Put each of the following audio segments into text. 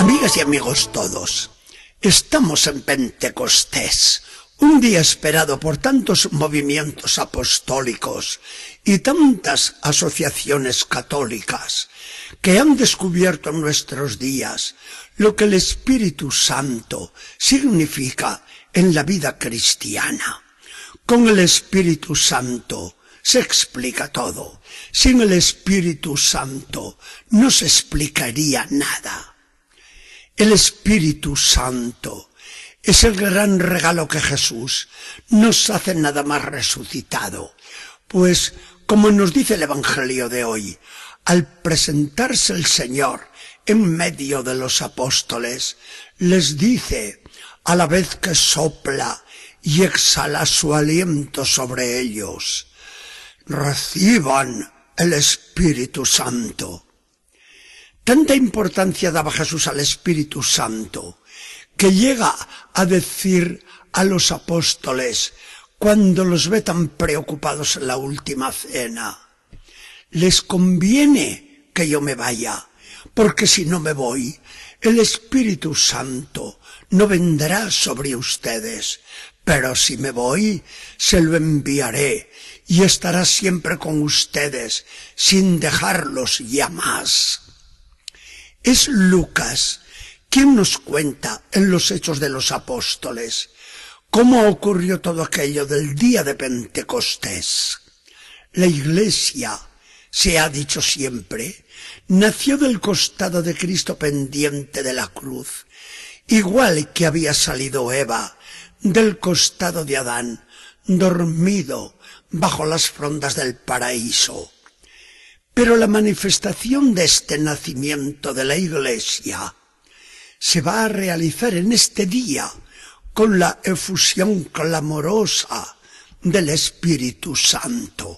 Amigas y amigos todos, estamos en Pentecostés, un día esperado por tantos movimientos apostólicos y tantas asociaciones católicas que han descubierto en nuestros días lo que el Espíritu Santo significa en la vida cristiana. Con el Espíritu Santo se explica todo. Sin el Espíritu Santo no se explicaría nada. El Espíritu Santo es el gran regalo que Jesús nos hace nada más resucitado. Pues, como nos dice el Evangelio de hoy, al presentarse el Señor en medio de los apóstoles, les dice, a la vez que sopla y exhala su aliento sobre ellos, reciban el Espíritu Santo. Tanta importancia daba Jesús al Espíritu Santo, que llega a decir a los apóstoles, cuando los ve tan preocupados en la última cena, les conviene que yo me vaya, porque si no me voy, el Espíritu Santo no vendrá sobre ustedes, pero si me voy, se lo enviaré y estará siempre con ustedes, sin dejarlos ya más. Es Lucas quien nos cuenta en los Hechos de los Apóstoles cómo ocurrió todo aquello del día de Pentecostés. La Iglesia, se ha dicho siempre, nació del costado de Cristo pendiente de la cruz, igual que había salido Eva del costado de Adán, dormido bajo las frondas del paraíso. Pero la manifestación de este nacimiento de la Iglesia se va a realizar en este día con la efusión clamorosa del Espíritu Santo.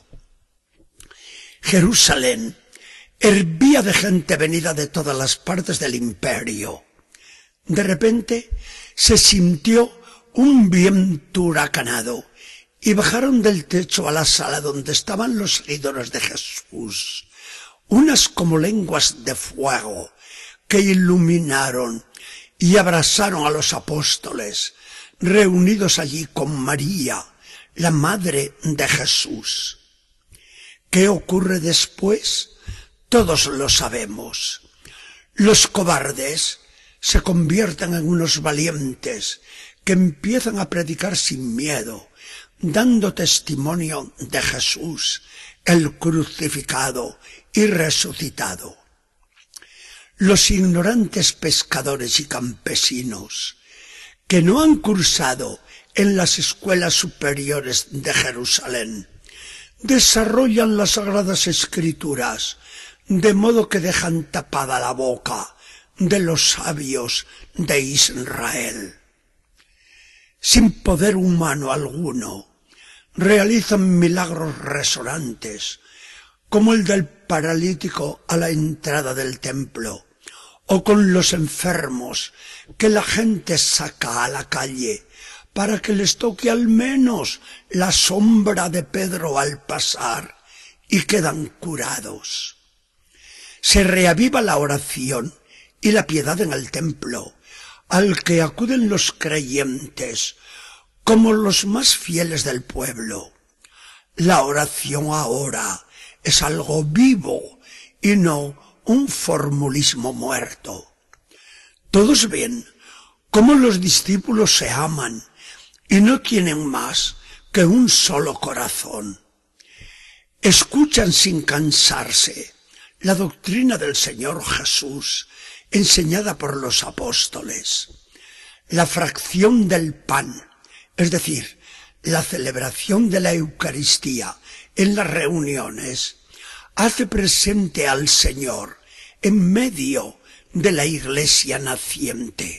Jerusalén hervía de gente venida de todas las partes del imperio. De repente se sintió un viento huracanado y bajaron del techo a la sala donde estaban los seguidores de Jesús, unas como lenguas de fuego que iluminaron y abrasaron a los apóstoles, reunidos allí con María, la madre de Jesús. ¿Qué ocurre después? Todos lo sabemos. Los cobardes se convierten en unos valientes que empiezan a predicar sin miedo, dando testimonio de Jesús, el crucificado y resucitado. Los ignorantes pescadores y campesinos, que no han cursado en las escuelas superiores de Jerusalén, desarrollan las Sagradas Escrituras, de modo que dejan tapada la boca de los sabios de Israel. Sin poder humano alguno, realizan milagros resonantes, como el del paralítico a la entrada del templo, o con los enfermos que la gente saca a la calle para que les toque al menos la sombra de Pedro al pasar y quedan curados. Se reaviva la oración y la piedad en el templo, al que acuden los creyentes como los más fieles del pueblo. La oración ahora es algo vivo y no un formulismo muerto. Todos ven cómo los discípulos se aman y no tienen más que un solo corazón. Escuchan sin cansarse la doctrina del Señor Jesús, enseñada por los apóstoles. La fracción del pan, es decir, la celebración de la Eucaristía en las reuniones, hace presente al Señor en medio de la Iglesia naciente.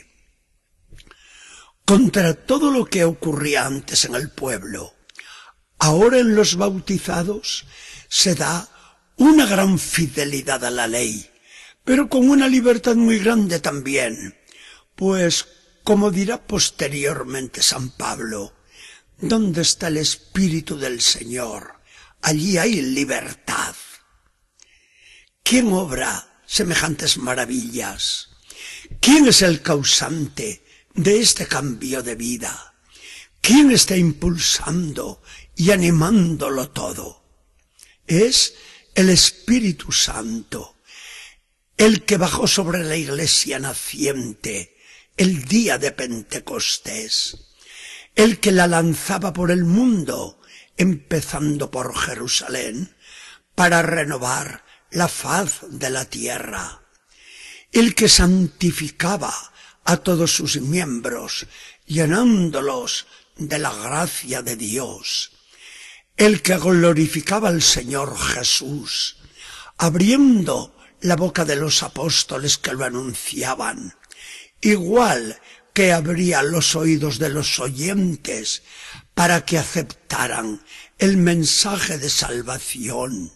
Contra todo lo que ocurría antes en el pueblo, ahora en los bautizados se da una gran fidelidad a la ley, pero con una libertad muy grande también, pues, como dirá posteriormente San Pablo, ¿dónde está el Espíritu del Señor? Allí hay libertad. ¿Quién obra semejantes maravillas? ¿Quién es el causante de este cambio de vida? ¿Quién está impulsando y animándolo todo? Es el Espíritu Santo, el que bajó sobre la iglesia naciente el día de Pentecostés, el que la lanzaba por el mundo, empezando por Jerusalén, para renovar la faz de la tierra, el que santificaba a todos sus miembros, llenándolos de la gracia de Dios, el que glorificaba al Señor Jesús, abriendo la boca de los apóstoles que lo anunciaban, igual que abría los oídos de los oyentes para que aceptaran el mensaje de salvación,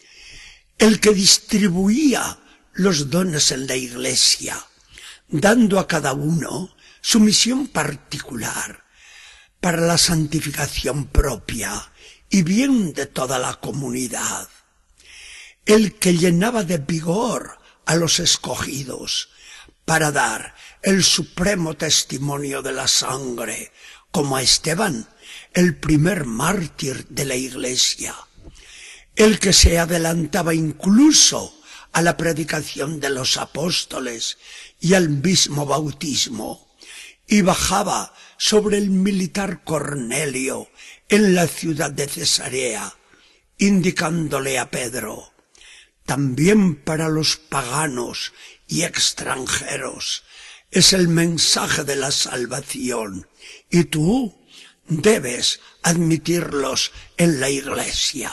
el que distribuía los dones en la iglesia, dando a cada uno su misión particular para la santificación propia y bien de toda la comunidad, el que llenaba de vigor a los escogidos para dar el supremo testimonio de la sangre, como a Esteban, el primer mártir de la iglesia, el que se adelantaba incluso a la predicación de los apóstoles y al mismo bautismo, y bajaba sobre el militar Cornelio en la ciudad de Cesarea, indicándole a Pedro: también para los paganos y extranjeros es el mensaje de la salvación, y tú debes admitirlos en la iglesia.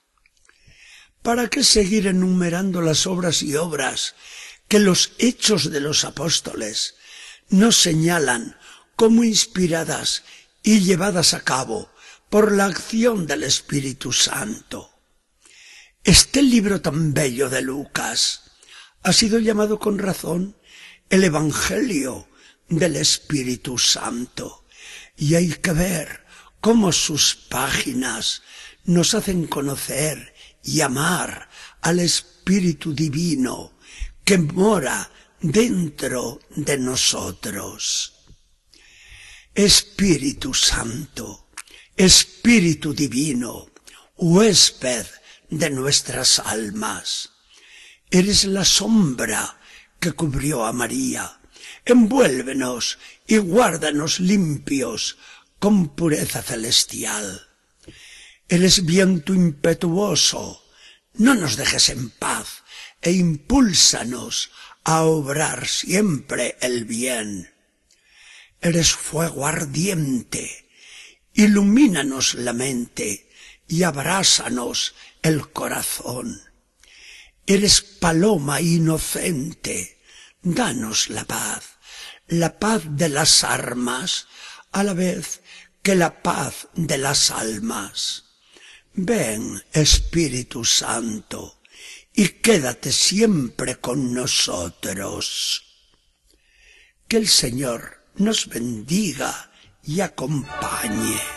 ¿Para qué seguir enumerando las obras y obras que los hechos de los apóstoles nos señalan como inspiradas y llevadas a cabo por la acción del Espíritu Santo? Este libro tan bello de Lucas ha sido llamado con razón el Evangelio del Espíritu Santo, y hay que ver cómo sus páginas nos hacen conocer y amar al Espíritu Divino que mora dentro de nosotros. Espíritu Santo, Espíritu Divino, huésped de nuestras almas, eres la sombra que cubrió a María. Envuélvenos y guárdanos limpios con pureza celestial. Eres viento impetuoso, no nos dejes en paz e impúlsanos a obrar siempre el bien. Eres fuego ardiente, ilumínanos la mente y abrásanos el corazón. Eres paloma inocente, danos la paz de las armas, a la vez que la paz de las almas. Ven, Espíritu Santo, y quédate siempre con nosotros. Que el Señor nos bendiga y acompañe.